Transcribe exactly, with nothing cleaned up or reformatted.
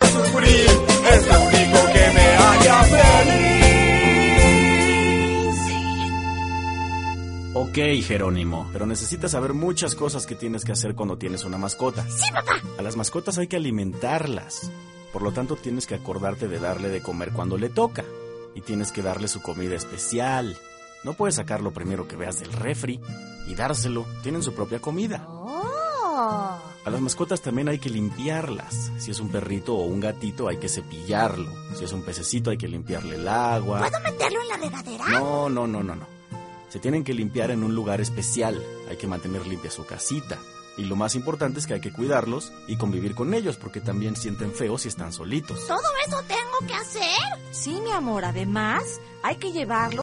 sufrir, es lo único que me haría feliz. Ok, Jerónimo, pero necesitas saber muchas cosas que tienes que hacer cuando tienes una mascota. Sí, papá. A las mascotas hay que alimentarlas. Por lo tanto, tienes que acordarte de darle de comer cuando le toca. Y tienes que darle su comida especial. No puedes sacar lo primero que veas del refri y dárselo. Tienen su propia comida. Oh. A las mascotas también hay que limpiarlas. Si es un perrito o un gatito, hay que cepillarlo. Si es un pececito, hay que limpiarle el agua. ¿Puedo meterlo en la regadera? No, no, no, no, no. Se tienen que limpiar en un lugar especial. Hay que mantener limpia su casita. Y lo más importante es que hay que cuidarlos y convivir con ellos, porque también sienten feo si están solitos. ¿Todo eso tengo que hacer? Sí, mi amor, además hay que llevarlo